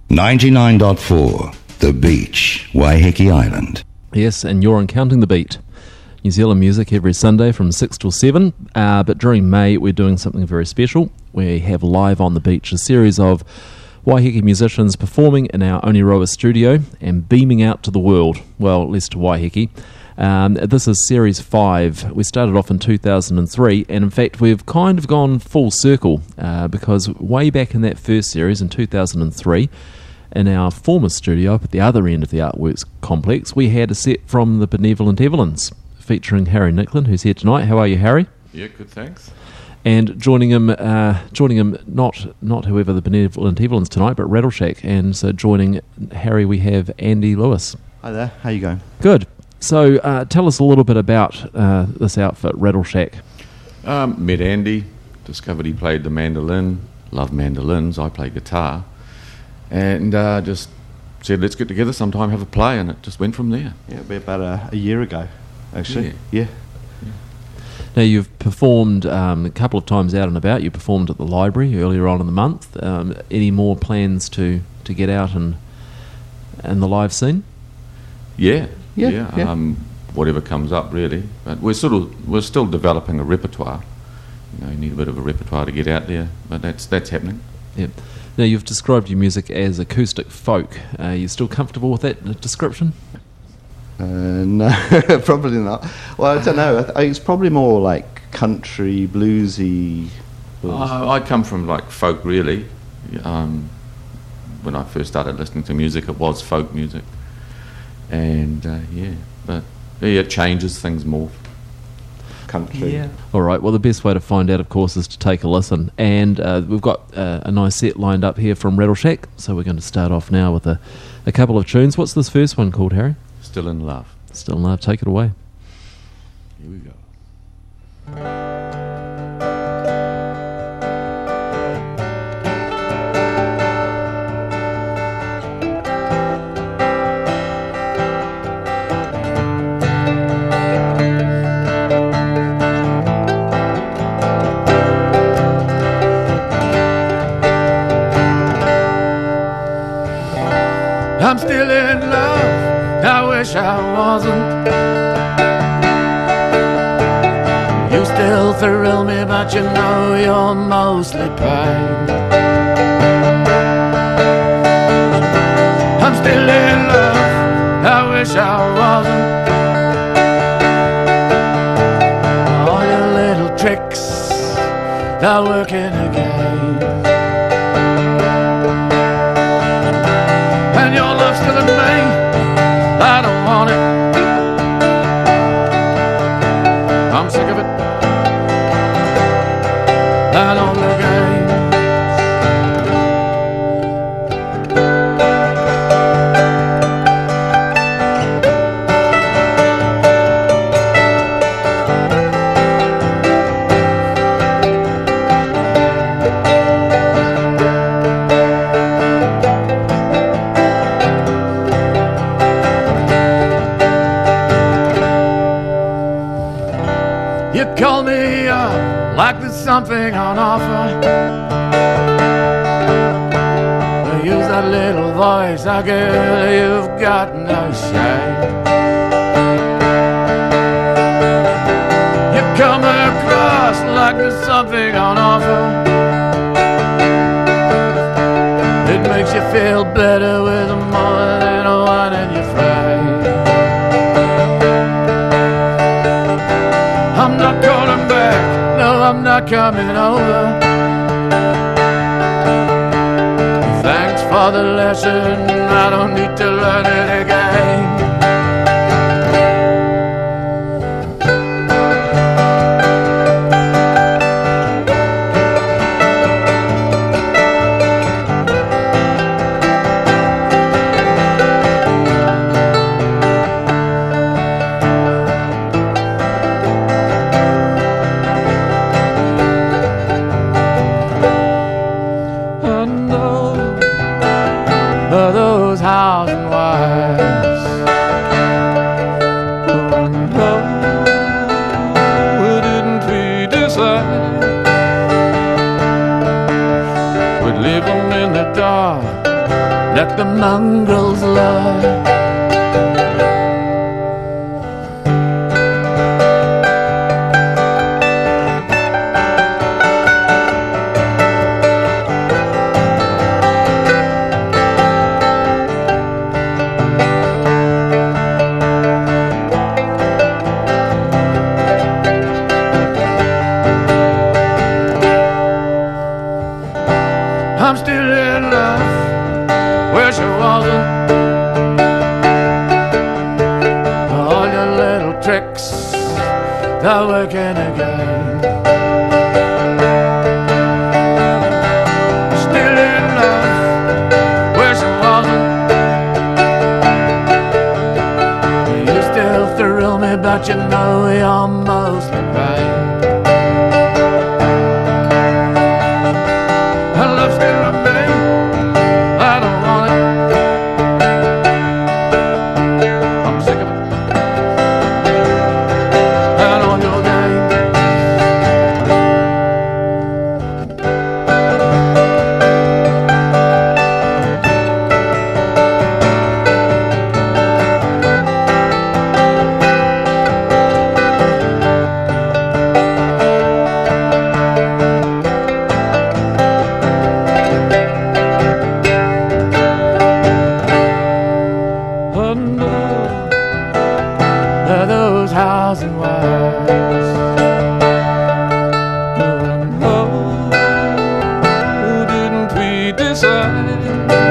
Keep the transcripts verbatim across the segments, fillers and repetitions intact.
ninety-nine point four, The Beach, Waiheke Island. Yes, and you're on Counting the Beat. New Zealand music every Sunday from six till seven, uh, but during May we're doing something very special. We have Live on the Beach, a series of Waiheke musicians performing in our Oniroa studio and beaming out to the world, well, at least to Waiheke. Um, this is Series five. We started off in two thousand three, and in fact we've kind of gone full circle, uh, because way back in that first series in two thousand three, in our former studio up at the other end of the Artworks complex, we had a set from the Benevolent Evelyns, featuring Harry Nicklin, who's here tonight. How are you, Harry? Yeah, good, thanks. And joining him, uh, joining him, not not whoever the Benevolent Evelyns tonight, but Rattleshack. And so joining Harry, we have Andy Lewis. Hi there. How you going? Good. So uh, tell us a little bit about uh, this outfit, Rattleshack. Um, met Andy, discovered he played the mandolin. Love mandolins. I play guitar, and uh, just said, let's get together sometime, have a play, and it just went from there. Yeah, it'll be about a, a year ago, actually. Yeah. yeah. Now, you've performed um, a couple of times out and about. You performed at the library earlier on in the month. Um, any more plans to, to get out and and the live scene? Yeah, Yeah, yeah. yeah. Um, whatever comes up, really. But we're sort of we're still developing a repertoire. You know, you need a bit of a repertoire to get out there, but that's that's happening. Yep. Now, you've described your music as acoustic folk. Are you still comfortable with that description? Uh, no, probably not. Well, I don't know. I th- it's probably more like country, bluesy. blues. Uh, I come from like folk, really. Um, when I first started listening to music, it was folk music, and uh, yeah, but yeah, it changes, things morph. Country. Yeah. All right. Well, the best way to find out, of course, is to take a listen. And uh, we've got uh, a nice set lined up here from Rattleshack. So we're going to start off now with a, a couple of tunes. What's this first one called, Harry? Still in love. Still in Love. Take it away. Here we go. I'm still in love, I wish I wasn't. You still thrill me, but you know you're mostly pain. I'm still in love, I wish I wasn't. All your little tricks, they're working again. And your love's still in me, I don't want it. I'm sick of it, I don't look again. You call me up like there's something on offer. You use that little voice, I girl, you've got no shame. You come across like there's something on offer. It makes you feel better with more than one in your frame. I'm not calling back, no, I'm not coming over. Thanks for the lesson, I don't need to learn it again. Those house and wives. Oh no, didn't we decide we'd leave them in the dark, let the mongrels lie. I'm still in love, wish I wasn't. All your little tricks, they're working again. Still in love, wish I wasn't. You still thrill me, but you know you're mostly right. Love still a me, I don't want it. I'm sick of it. I don't want your game. Those housing wires. Oh, oh, didn't we decide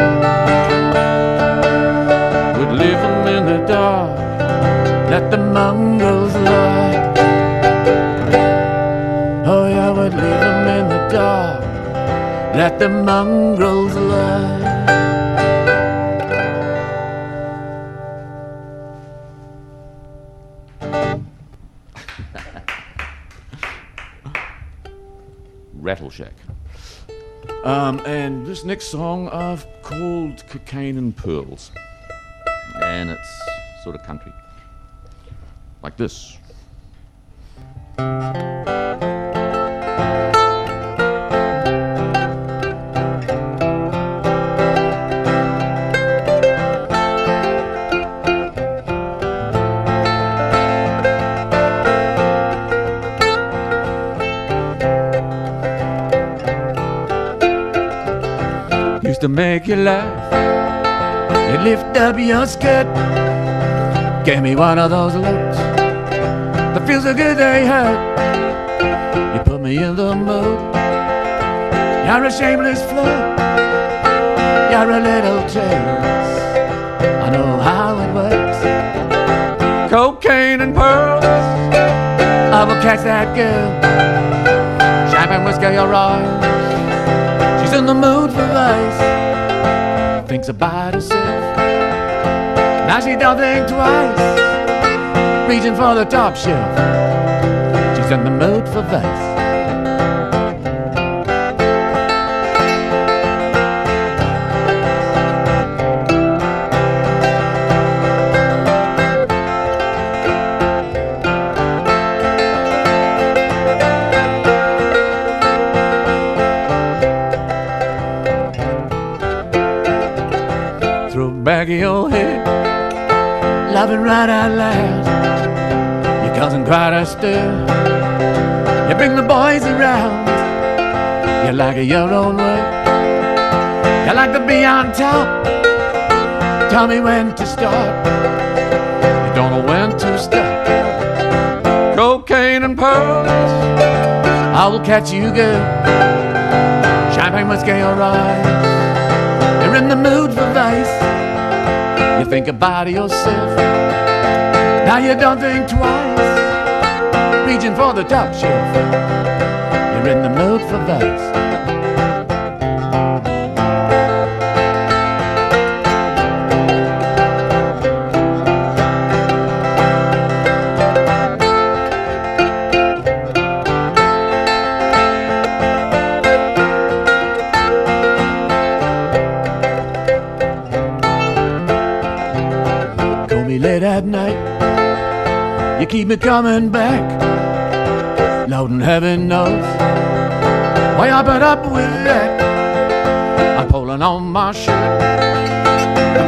we'd leave them in the dark, let the mongrels lie? Oh yeah, we'd leave them in the dark, let the mongrels lie. Rattleshack. Um, and this next song I've called Cocaine and Pearls. And it's sort of country. Like this. Used to make you laugh, you lift up your skirt, gave me one of those looks that feels so good they hurt. You put me in the mood, you're a shameless flirt, you're a little tease, I know how it works. Cocaine and pearls, I will catch that girl, champagne whiskey or eyes. She's in the mood for vice, thinks about herself, now she don't think twice, reaching for the top shelf, she's in the mood for vice. Throw back your head, laughing right out loud. You're causing quite a stir. You bring the boys around. You like it your own way. You like to be on top. Tell me when to start. You don't know when to stop. Cocaine and pearls, I will catch you good. Champagne whiskey or eyes. You're in the mood for vice. You think about yourself, now you don't think twice, reaching for the top shelf, you're in the mood for vice. Late at night, you keep me coming back. Lord in heaven knows why I put up with that. I'm pulling on my shirt,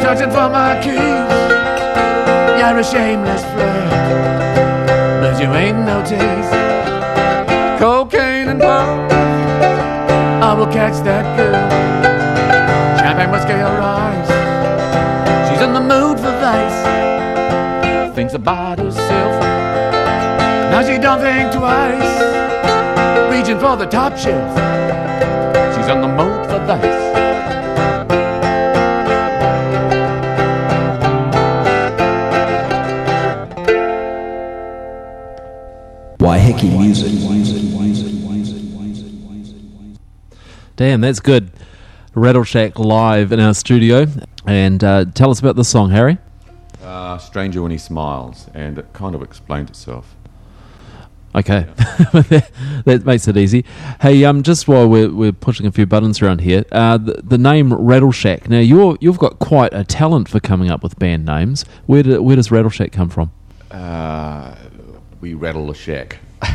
searching for my keys. You're a shameless flirt, but you ain't no tease. Cocaine and blow, I will catch that girl. Champagne whiskey or rise, she's in the mood for vice. Thinks about herself, now she don't think twice. Reaching for the top shelf, she's in the mood for vice. Waiheke music. Damn, that's good. Rattle Shack live in our studio. And uh, tell us about this song, Harry. Uh, Stranger When He Smiles, and it kind of explained itself. Okay, that, that makes it easy. Hey, um, just while we're we're pushing a few buttons around here, uh, the, the name Rattle Shack. Now you're you've got quite a talent for coming up with band names. Where do, where does Rattle Shack come from? Uh, we rattle the shack.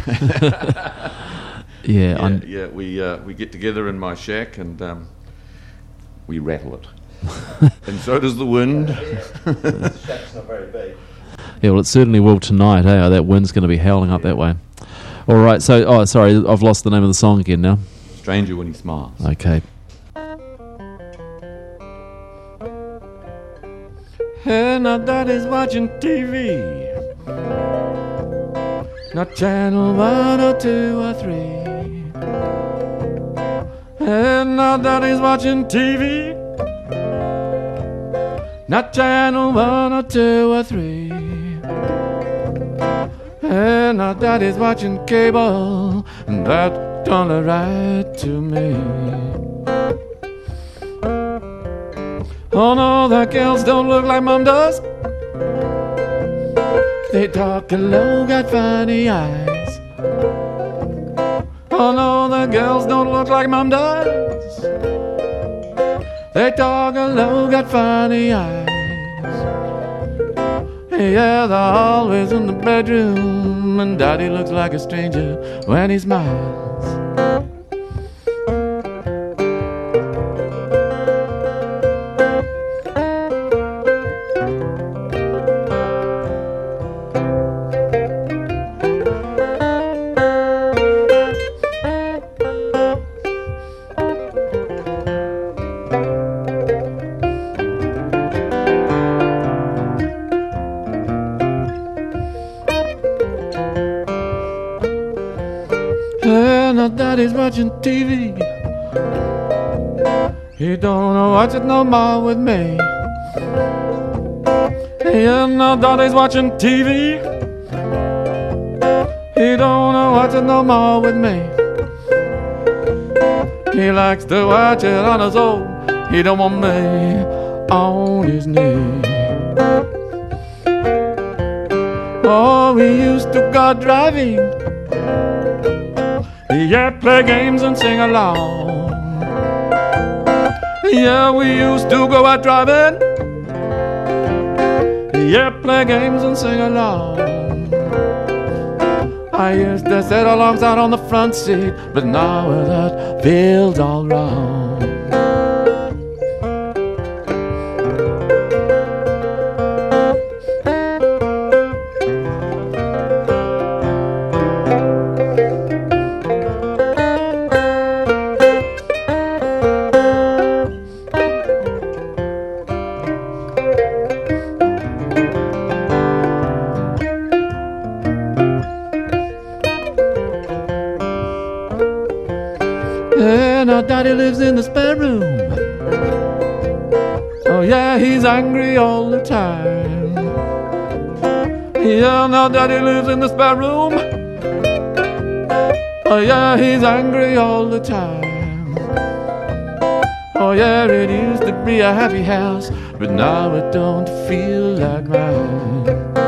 Yeah, yeah, yeah. We uh, we get together in my shack and um, we rattle it, and so does the wind. The shack's not very big. Yeah, well, it certainly will tonight. Eh? That wind's going to be howling up that way. All right. So, oh, sorry, I've lost the name of the song again now. Stranger When He Smiles. Okay. Hey, now daddy's watching T V. Not channel one or two or three. Hey, now daddy's watching T V. Not channel one or two or three. Hey, now daddy's watching cable, and that don't look right to me. Oh no, the girls don't look like mom does. They talk low, got funny eyes. Oh no, the girls don't look like mom does. They talk low, got funny eyes. Yeah, they're always in the bedroom, and daddy looks like a stranger when he smiles. Daddy's watching T V. He don't know watch it no more with me. Yeah, now daddy's watching T V. He don't know watch it no more with me. He likes to watch it on his own. He don't want me on his knee. Oh, we used to go driving. Yeah, play games and sing along. Yeah, we used to go out driving. Yeah, play games and sing along. I used to sit alongside on the front seat, but now that feels all wrong. Now daddy lives in the spare room. Oh yeah, he's angry all the time. Yeah, now daddy lives in the spare room. Oh yeah, he's angry all the time. Oh yeah, it used to be a happy house, but now it don't feel like mine.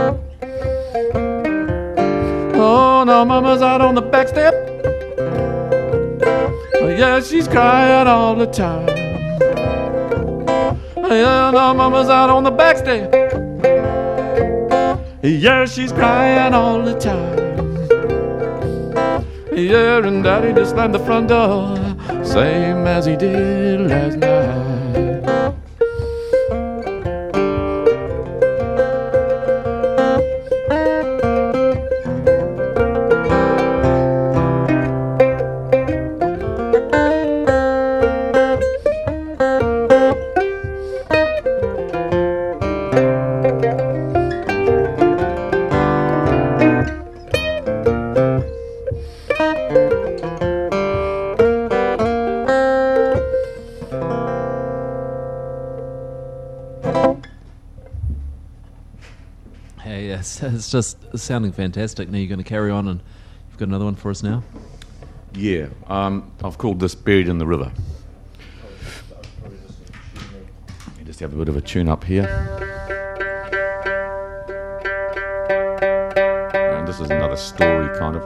Oh, now mama's out on the back step. Yeah, she's crying all the time. Yeah, now mama's out on the back step. Yeah, she's crying all the time. Yeah, and daddy just slammed the front door, same as he did last night. Hey, yes, it's just sounding fantastic. Now you're going to carry on, and you've got another one for us now. Yeah, um, I've called this Buried in the River. You just have a bit of a tune up here. And this is another story, kind of.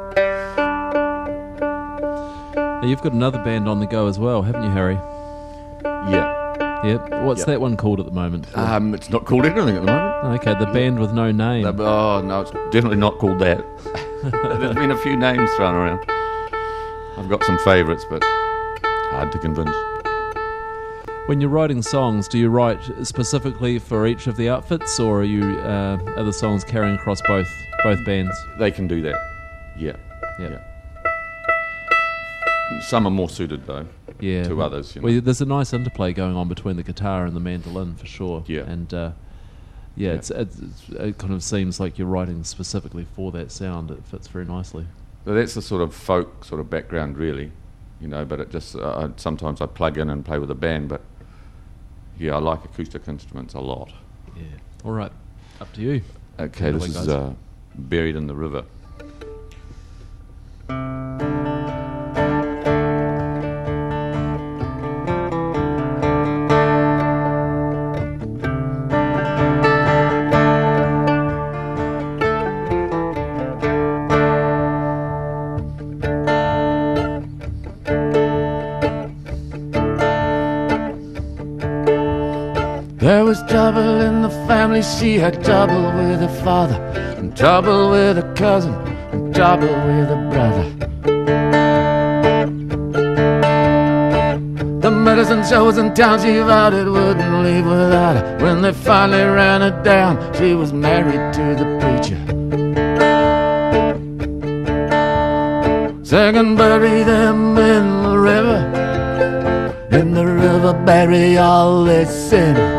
Now, you've got another band on the go as well, haven't you, Harry? Yeah. Yep. What's Yep. that one called at the moment? Um, it's not called anything at the moment. Okay, the band with no name. No, oh, no, it's definitely not called that. There's been a few names thrown around. I've got some favourites, but hard to convince. When you're writing songs, do you write specifically for each of the outfits, or are you uh, are the songs carrying across both both bands? They can do that. Yeah. Yep. Yeah. Some are more suited, though, Yeah. to others. You know. Well, there's a nice interplay going on between the guitar and the mandolin, for sure. Yeah. And uh, yeah, Yeah. It's, it's, it kind of seems like you're writing specifically for that sound. It fits very nicely. So that's the sort of folk sort of background, really, you know. But it just uh, I- sometimes I plug in and play with a band. But yeah, I like acoustic instruments a lot. Yeah. All right. Up to you. Okay, Another this one, is guys. uh, Buried in the River. There was trouble in the family. She had trouble with her father, and trouble with her cousin, and trouble with her brother. The medicine shows in town she vowed it wouldn't leave without her. When they finally ran her down, she was married to the preacher, singing, bury them in the river, in the river bury all their sin.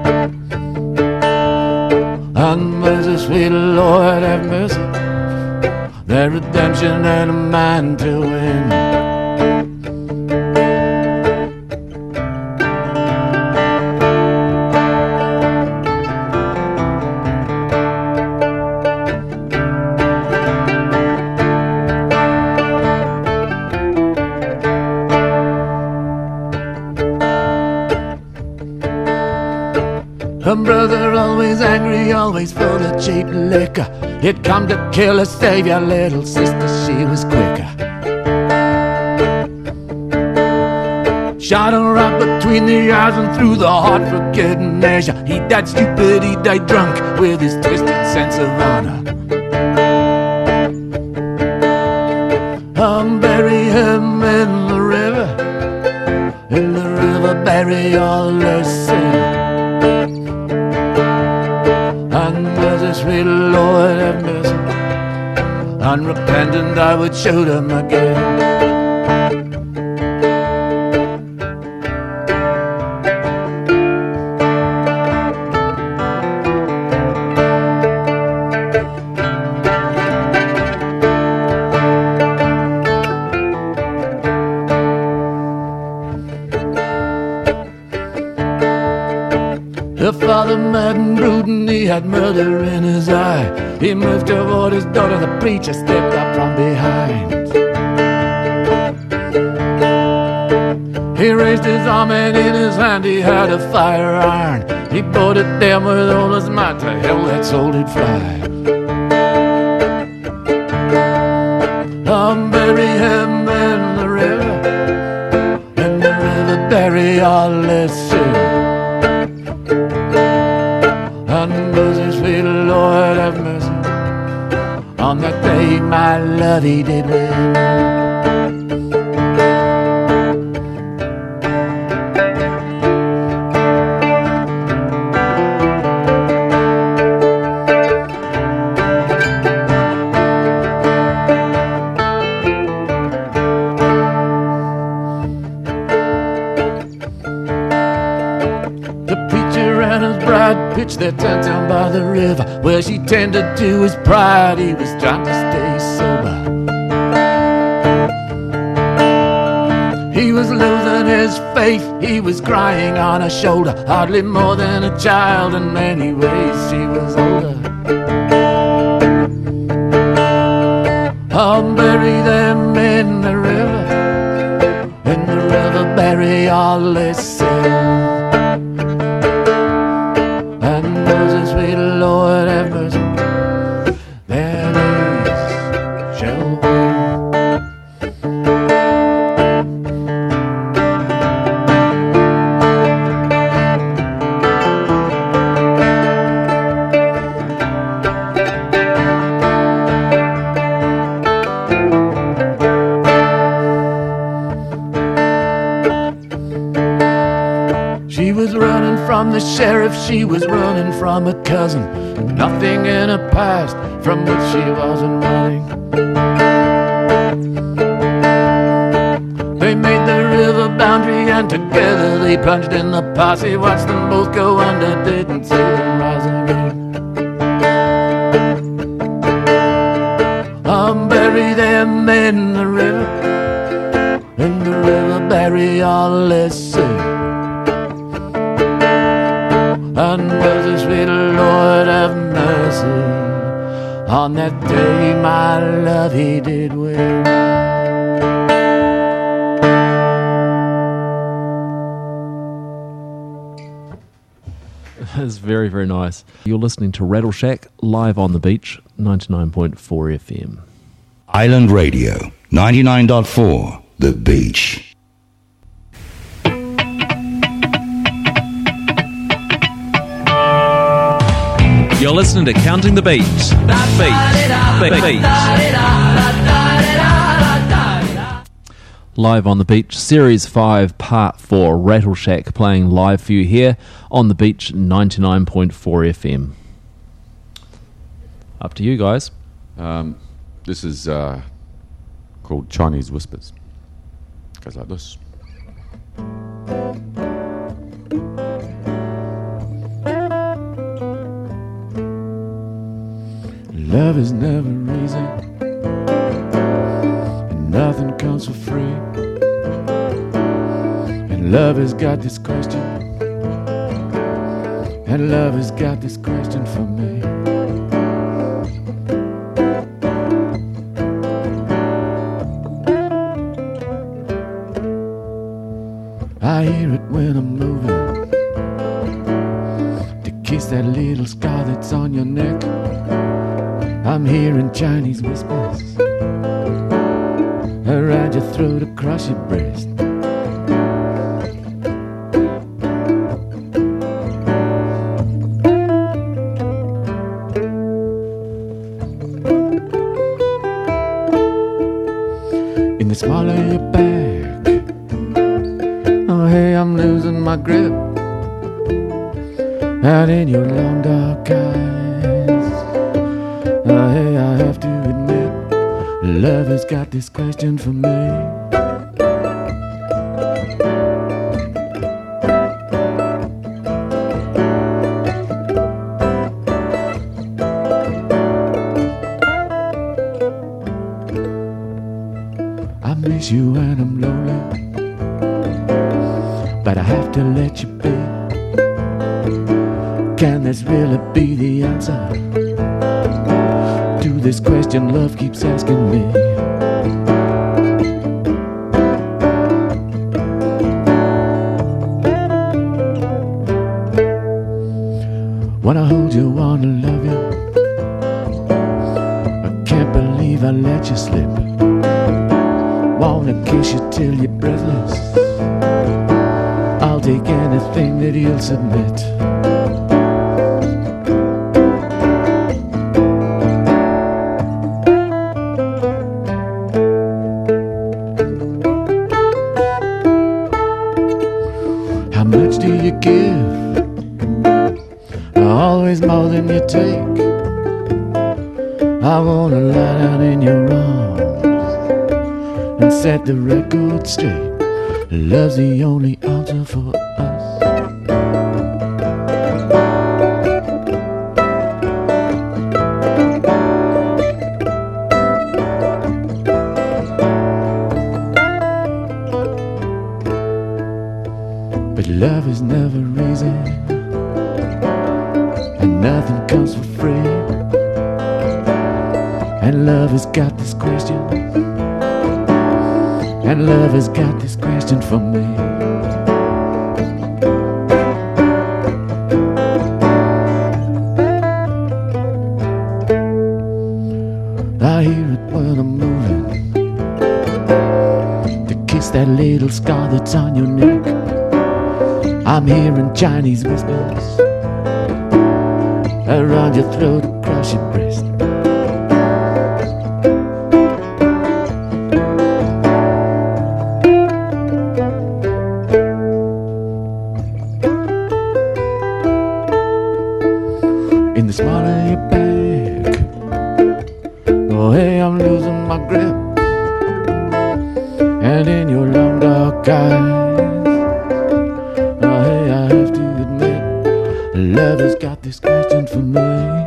And mercy, sweet Lord, have mercy, their redemption and a mind to win. Her brother always angry, always full of cheap liquor. He'd come to kill her savior, little sister, she was quicker. Shot her right between the eyes and through the heart for good measure. He died stupid, he died drunk, with his twisted sense of honor. Um, bury him in the river, in the river bury all their sin. And mercy, sweet Lord, have mercy, unrepentant I would shoot him again. Her father mad and brooding, he had murder in his eye. He moved toward his daughter, the preacher stepped up from behind. He raised his arm and in his hand he had a fire iron. He bore it down with all his might, to hell that soul did fly. Um, bury him in the river, in the river bury all his sin. And mercy, sweet Lord, have mercy, on that day my love he did win. Pitched their tent down by the river, where she tended to his pride. He was trying to stay sober. He was losing his faith, he was crying on her shoulder. Hardly more than a child, in many ways she was older. I'll bury them in the river, in the river bury all their sins. And Moses, sweet Lord, have mercy, their knees shall win. She was running from the sheriff, she was running from a cousin. Nothing in her past from which she wasn't running. They made the river boundary and together they plunged in the posse. Watched them both go under, didn't see them rise again. I'll bury them in the river, in the river bury all their sin. And Moses, sweet Lord, have mercy. On that day, my love, he did win. It's very, very nice. You're listening to Rattle Shack live on the beach, ninety-nine point four F M. Island Radio, ninety-nine point four, The Beach. You're listening to Counting the Beat. Beat. Beat. Live on the Beach, Series five, Part four, Rattle Shack playing live for you here on the beach, ninety-nine point four F M. Up to you guys. Um, this is uh, called Chinese Whispers. It goes like this. Love is never easy, and nothing comes for free. And love has got this question, and love has got this question for me. I hear it when I'm moving, to kiss that little scar that's on your neck. I'm hearing Chinese whispers around your throat, across your breast. In the small of your back, oh hey, I'm losing my grip. Out in your long dark eyes, oh, hey, I have to admit, love has got this question for me. I miss you when I'm lonely, but I have to let you be. Can this really be the answer to this question love keeps asking me? When I hold you, wanna love you, I can't believe I let you slip. Wanna kiss you till you're breathless, I'll take anything that you'll submit. How much do you give? Always more than you take. I wanna lie down in your arms and set the record straight. Love's the only answer for us. But love is never easy, and nothing comes for free. And love has got this question, and love has got this question for me. I hear it when I'm moving, to kiss that little scar that's on your neck. I'm hearing Chinese whispers around your throat, across your breast. In the small of your back, oh hey, I'm losing my grip. And in your long dark eyes, oh hey, I have to admit, love has got this question for me.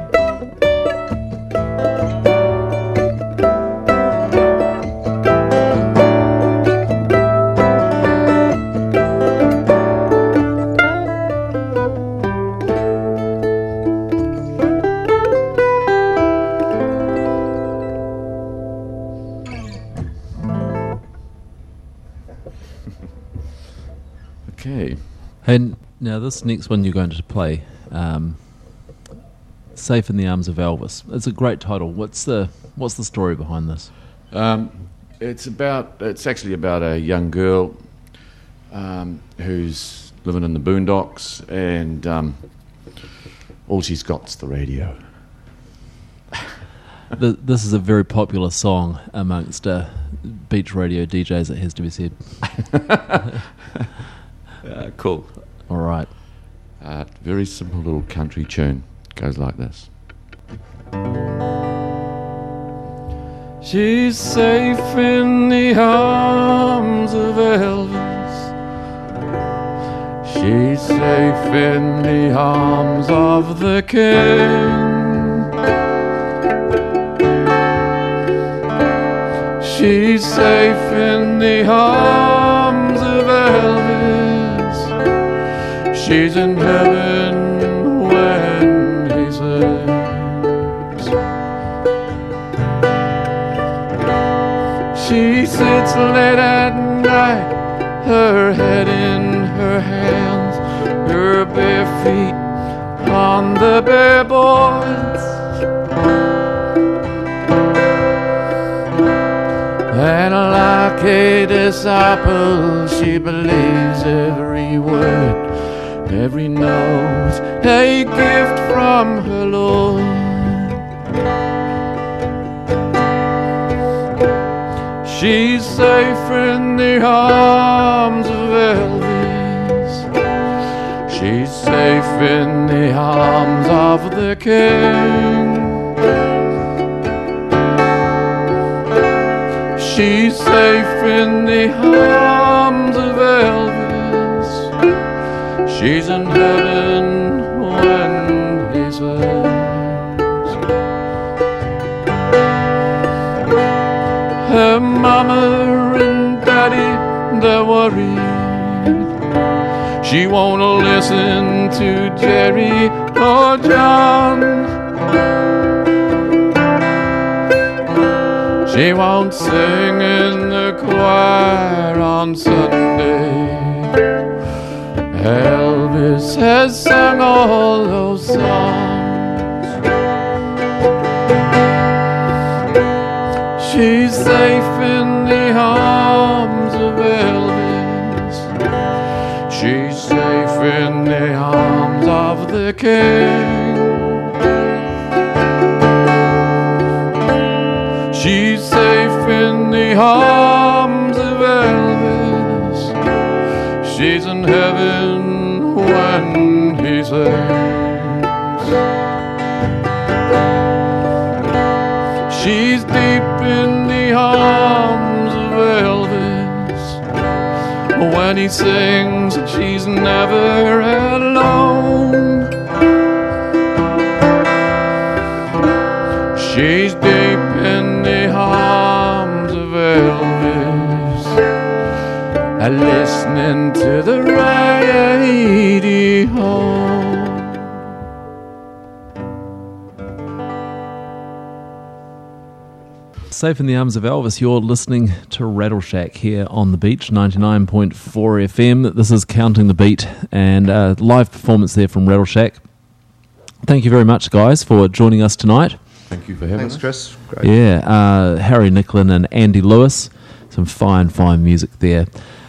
Okay. And now this next one you're going to play, um, "Safe in the Arms of Elvis." It's a great title. What's the what's the story behind this? Um, it's about. It's actually about a young girl um, who's living in the boondocks, and um, all she's got's the radio. the, this is a very popular song amongst uh, beach radio D Js. It has to be said. Uh, cool. All right. Uh, very simple little country tune. Goes like this. She's safe in the arms of Elvis. She's safe in the arms of the King. She's safe in the arms of Elvis. She's in heaven when he sleeps. She sits late at night, her head in her hands, her bare feet on the bare boards. And like a disciple, she believes every word, every note, a gift from her Lord. She's safe in the arms of Elvis. She's safe in the arms of the King. She's safe in the arms of Elvis. She's in heaven when he sleeps. Her mama and daddy, they're worried. She won't listen to Jerry or John. She won't sing in the choir on Sunday. Elvis has sung all those songs. She's safe in the arms of Elvis. She's safe in the arms of the King. She's safe in the arms of Elvis. She's in heaven when he sleeps. She's deep in the arms of Elvis. When he sings, she's never alone. She's deep in the arms of Elvis, listening to the radio. Safe in the Arms of Elvis. You're listening to Rattle Shack here on the beach, ninety-nine point four F M. This is Counting the Beat, and a live performance there from Rattle Shack. Thank you very much, guys, for joining us tonight. Thank you for having Thanks, us. Chris. Great. Yeah, uh, Harry Nicklin and Andy Lewis. Some fine, fine music there.